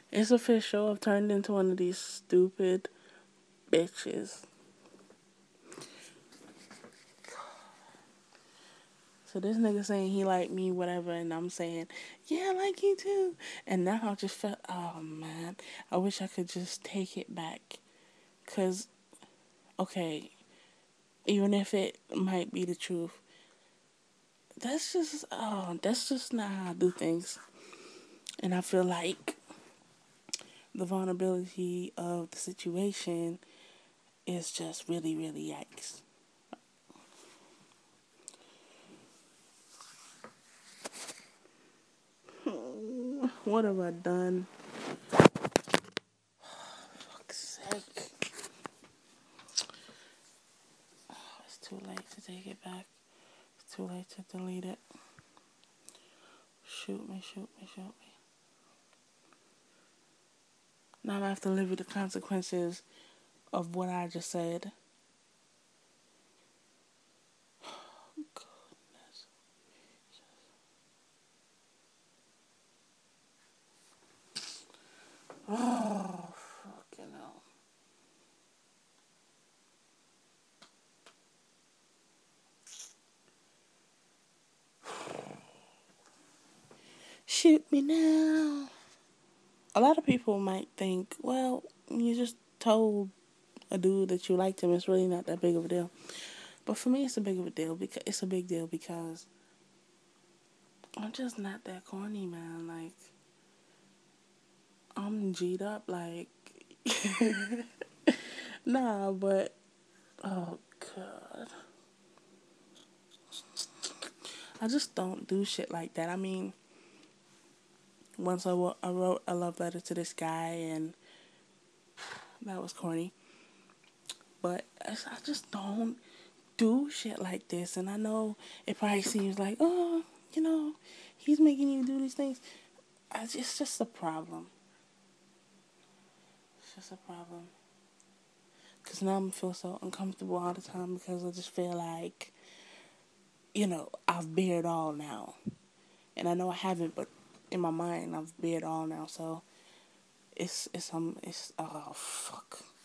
It's official. I've turned into one of these stupid bitches. So this nigga saying he like me, whatever, and I'm saying, yeah, I like you too. And now I just felt, oh man, I wish I could just take it back. Cause, okay, even if it might be the truth, that's just not how I do things. And I feel like the vulnerability of the situation is just really, really yikes. What have I done? Fuck's sake. It's too late to take it back. It's too late to delete it. Shoot me, shoot me, shoot me. Now I have to live with the consequences of what I just said. Goodness. Oh, fucking hell. Shoot me now. A lot of people might think, well, you just told a dude that you liked him. It's really not that big of a deal. But for me, it's a big of a deal because it's a big deal because I'm just not that corny, man. Like I'm G'd up, like nah, but oh god, I just don't do shit like that. I mean, once I wrote a love letter to this guy, and that was corny. But I just don't do shit like this, and I know it probably seems like, oh, you know, he's making you do these things. It's just a problem. It's just a problem. Because now I'm feel so uncomfortable all the time because I just feel like, I've bared all now. And I know I haven't, but in my mind, I've bared all now. So it's oh, fuck.